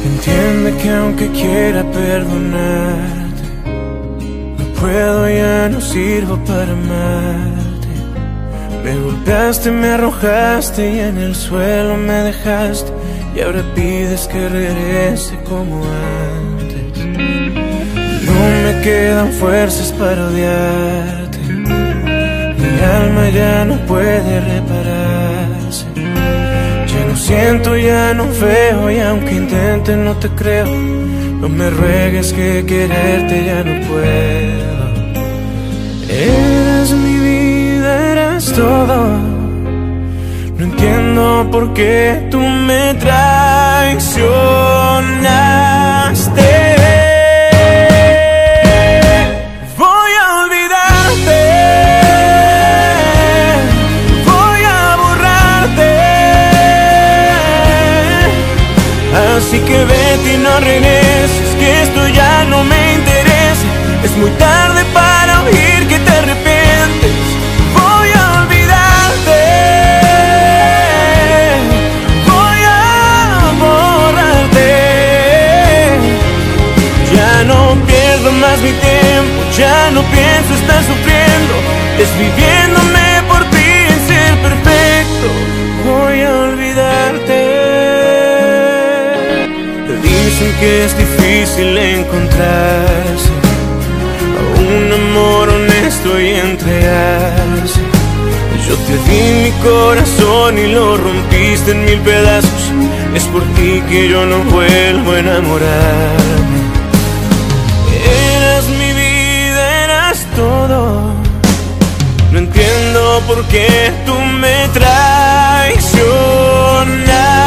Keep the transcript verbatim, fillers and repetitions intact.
Entiende que aunque quiera perdonarte, no puedo, ya no sirvo para amarte. Me golpeaste, me arrojaste y en el suelo me dejaste, y ahora pides que regrese como antes. No me quedan fuerzas para odiarte, mi alma ya no puede repararse. Ya no siento, ya no veo, y aunque intente no te creo. No me ruegues que quererte ya no puedo. Eras mi vida, eras todo. No entiendo por qué tú me traicionaste. Así que vete y no regreses, que esto ya no me interesa. Es muy tarde para oír que te arrepientes. Voy a olvidarte, voy a borrarte. Ya no pierdo más mi tiempo, ya no pienso estar sufriendo, desviviéndome por ti en ser perfecto. Voy a olvidarte. Dicen que es difícil encontrarse a un amor honesto y entregarse. Yo te di mi corazón y lo rompiste en mil pedazos. Es por ti que yo no vuelvo a enamorarme. Eras mi vida, eras todo. No entiendo por qué tú me traicionas.